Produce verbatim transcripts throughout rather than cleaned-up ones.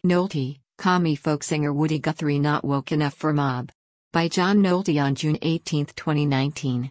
Nolte, commie folk singer Woody Guthrie not woke enough for mob. By John Nolte on June eighteenth twenty nineteen.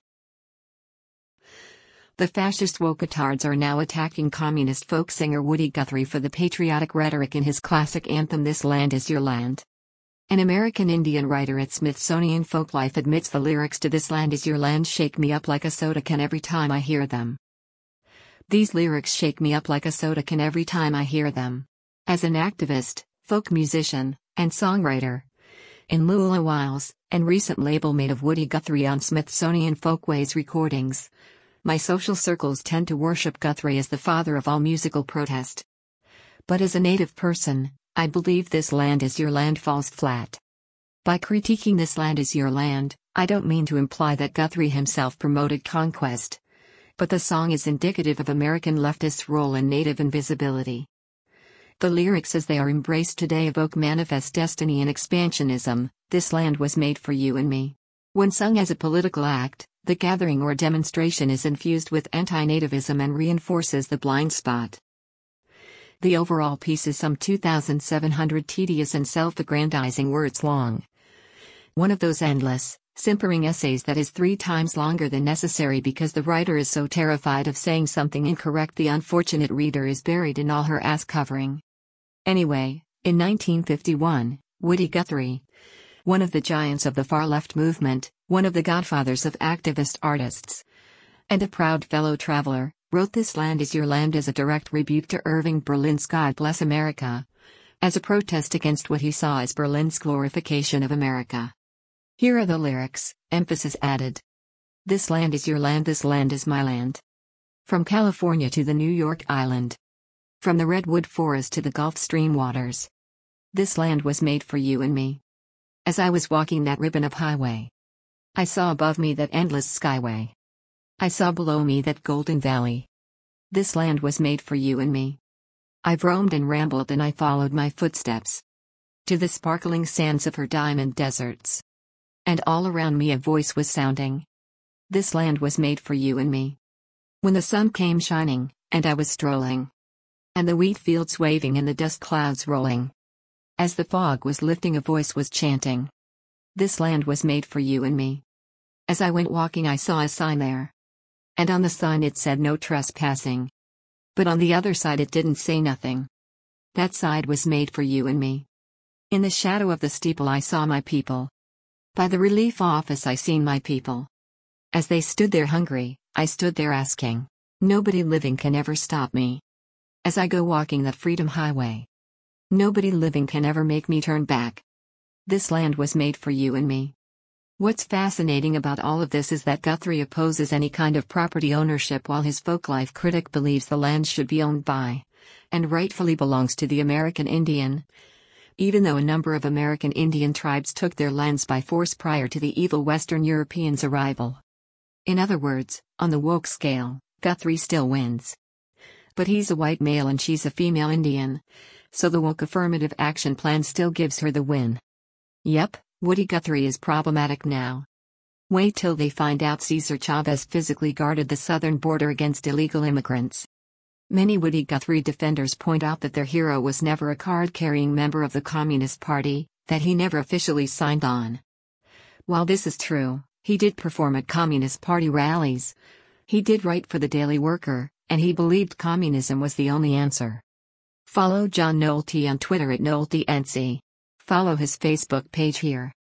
The fascist woketards are now attacking communist folk singer Woody Guthrie for the patriotic rhetoric in his classic anthem This Land Is Your Land. An American Indian writer at Smithsonian Folklife admits the lyrics to This Land Is Your Land shake me up like a soda can every time I hear them. These lyrics shake me up like a soda can every time I hear them. As an activist, folk musician, and songwriter, in Lula Wiles, and recent label mate of Woody Guthrie on Smithsonian Folkways recordings, my social circles tend to worship Guthrie as the father of all musical protest. But as a native person, I believe This Land Is Your Land falls flat. By critiquing This Land Is Your Land, I don't mean to imply that Guthrie himself promoted conquest. But the song is indicative of American leftists' role in native invisibility. The lyrics as they are embraced today evoke manifest destiny and expansionism. This land was made for you and me. When sung as a political act, the gathering or demonstration is infused with anti-nativism and reinforces the blind spot. The overall piece is some two thousand seven hundred tedious and self-aggrandizing words long. One of those endless, simpering essays that is three times longer than necessary because the writer is so terrified of saying something incorrect the unfortunate reader is buried in all her ass covering. Anyway, in nineteen fifty-one, Woody Guthrie, one of the giants of the far-left movement, one of the godfathers of activist artists, and a proud fellow traveler, wrote This Land Is Your Land as a direct rebuke to Irving Berlin's God Bless America, as a protest against what he saw as Berlin's glorification of America. Here are the lyrics, emphasis added. This land is your land, this land is my land. From California to the New York Island. From the redwood forest to the Gulf Stream waters. This land was made for you and me. As I was walking that ribbon of highway, I saw above me that endless skyway. I saw below me that golden valley. This land was made for you and me. I've roamed and rambled and I followed my footsteps to the sparkling sands of her diamond deserts. And all around me a voice was sounding. This land was made for you and me. When the sun came shining, and I was strolling, and the wheat fields waving and the dust clouds rolling, as the fog was lifting a voice was chanting. This land was made for you and me. As I went walking I saw a sign there. And on the sign it said no trespassing. But on the other side it didn't say nothing. That side was made for you and me. In the shadow of the steeple I saw my people. By the relief office I seen my people. As they stood there hungry, I stood there asking. Nobody living can ever stop me. As I go walking that freedom highway. Nobody living can ever make me turn back. This land was made for you and me. What's fascinating about all of this is that Guthrie opposes any kind of property ownership while his folklife critic believes the land should be owned by, and rightfully belongs to the American Indian. Even though a number of American Indian tribes took their lands by force prior to the evil Western Europeans' arrival. In other words, on the woke scale, Guthrie still wins. But he's a white male and she's a female Indian, so the woke affirmative action plan still gives her the win. Yep, Woody Guthrie is problematic now. Wait till they find out Cesar Chavez physically guarded the southern border against illegal immigrants. Many Woody Guthrie defenders point out that their hero was never a card-carrying member of the Communist Party, that he never officially signed on. While this is true, he did perform at Communist Party rallies. He did write for the Daily Worker, and he believed communism was the only answer. Follow John Nolte on Twitter at NolteNC. Follow his Facebook page here.